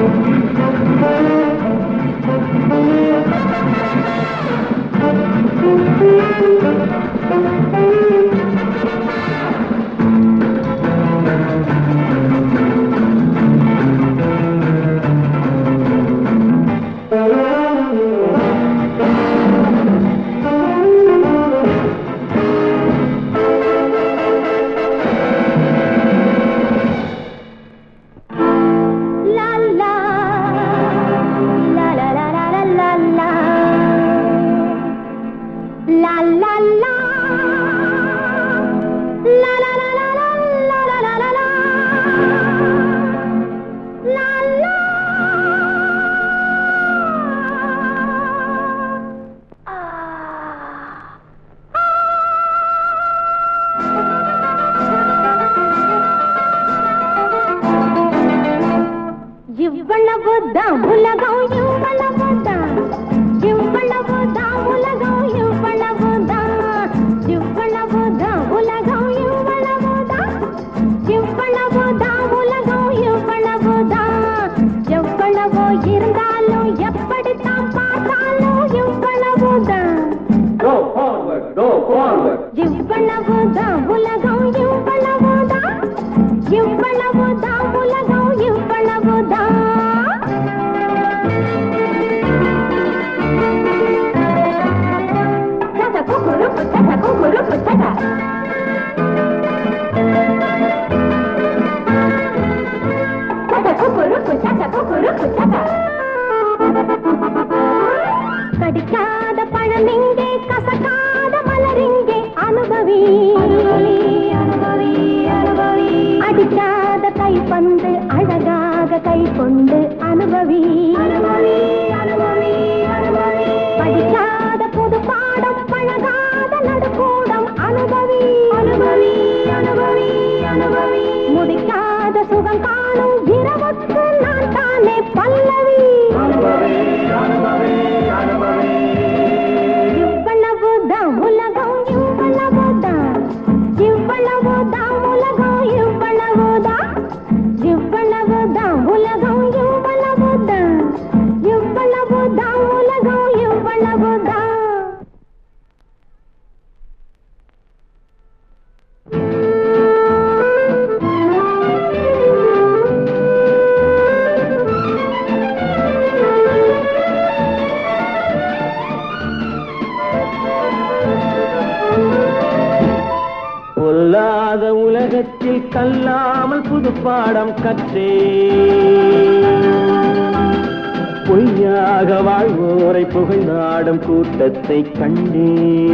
கடிக்காத பழமெங்கே கசக்காத மலரெங்கே அனுபவி அடிக்காத கைப்பந்து அழகாக கை கொண்டு அனுபவி படிக்காத புது பாடம் பழகாத நடுக்கூடம் அனுபவி முடிக்காத சுகம் காணும் இரவுக்கு நான் தானே பல்லவி இவ்வளவுதான் உலகம் இவ்வளவுதான் இவ்வளவுதான் உலகம் இவ்வளவுதான் இவ்வளவுதான் உலகம் இவ்வளவுதான் இவ்வளவுதான் உலகம் இவ்வளவுதான் பொல்லாத உலகத்தில் கல்லாமல் புது பாடம் கற்றே பொய்யாக வாழ்வோரை புகழ்ந்தாடும் கூட்டத்தை கண்டே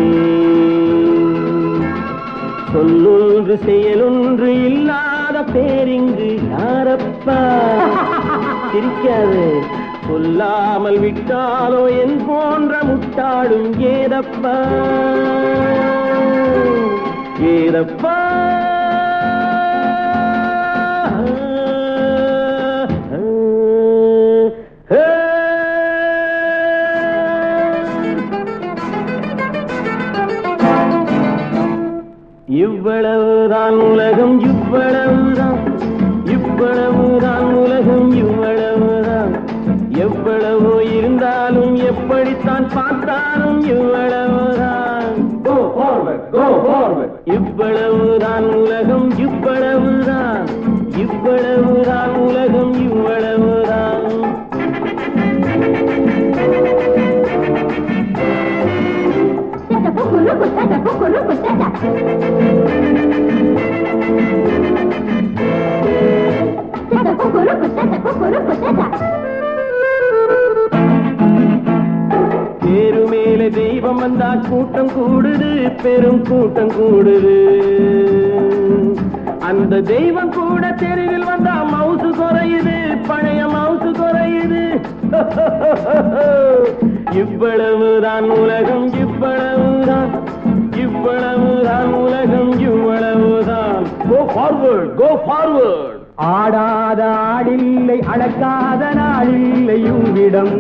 சொல்லொன்று செயலொன்று இல்லாத பேரிங்கு யாரப்பா சிரிக்காது சொல்லாமல் விட்டாலோ என் போன்ற முட்டாடும் ஏதப்பா ஏதப்பா இவ்வளவுதான் உலகம் இவ்வளவுதான் இவ்வளவுதான் உலகம் இவ்வளவுதான் எவ்வளவோ இருந்தாலும் எப்படித்தான் பார்த்தாலும் இவ்வளவுதான் இவ்வளவுதான் உலகம் இவ்வளவுதான் இவ்வளவுதான் உலகம் இவ்வளவுதான் தேரு மேலே தெய்வம் வந்தா கூட்டம் கூடுது பெரும் கூட்டம் கூடுது அந்த தெய்வம் கூட தெருவில் வந்தா மவுசு குறையுது பழைய மவுசு குறையுது இவ்வளவுதான் உலகம் இவ்வளவுதான் இவ்வளவுதான் உலகம் இவ்வளவுதான் கோ ஃபார்வர்ட் கோ ஃபார்வர்ட் ஆடாத ஆடில்லை அடக்காத நாளில்லை உன்னிடம்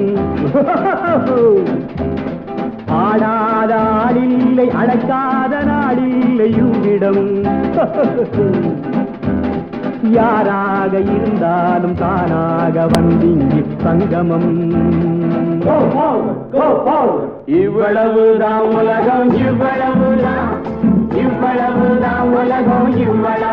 ஆடாத ஆடில்லை அடக்காத நாடில்லை உன்னிடம் யாராக இருந்தாலும் தானாக வந்திங்கி சங்கமம். இவ்வளவுதான் உலகம், இவ்வளவுதான் உலகம், இவ்வளவு